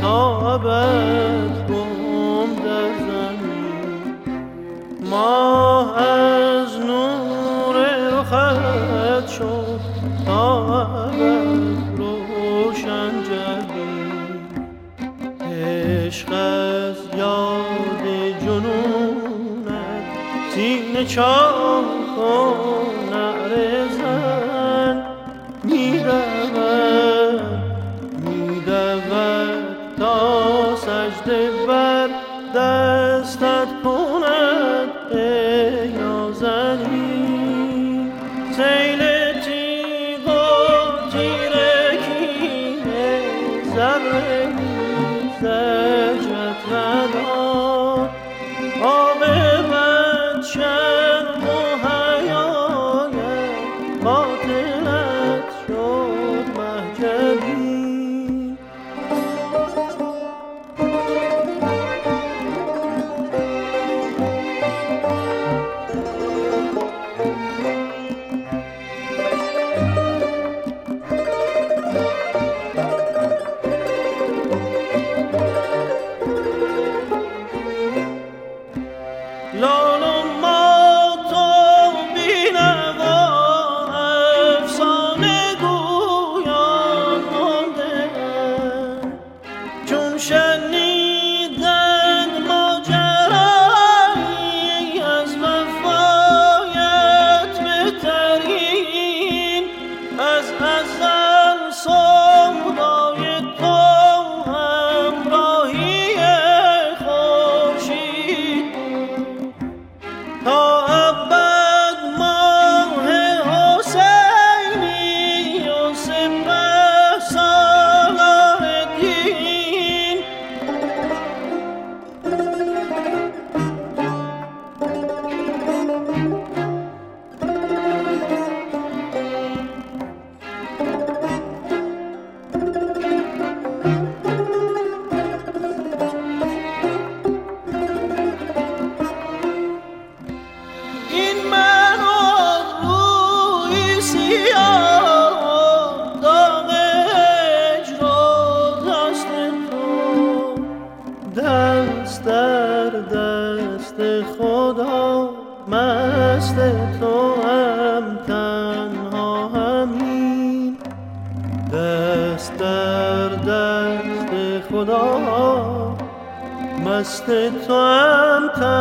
تا ابد گم در زمین. ماه از نور رخت شد تا ابد روشن جبین. عشق از یاد جنونت سینه چاک کن نعره زن. می‌دود تا سجده بر دستت کند ای نازنین. سیل تیغ و تیرگی ذره زجرت نداد. عاقبت شرم و حیایت باطلت شد محجبی. لال و مات و بی‌نوا افسانه گویان مانده‌اند. چون شنیدند ماجرایی از وفایت بهترین، از ازل سودای تو همراهی خورشید تا ابد ماه حسینی و سپه صلاح الدین. این من و روی سیاه داغ هجر و دست تو، دست در دست خدا مست تو هم تنها همین. دست در دست خدا مست تو هم تنها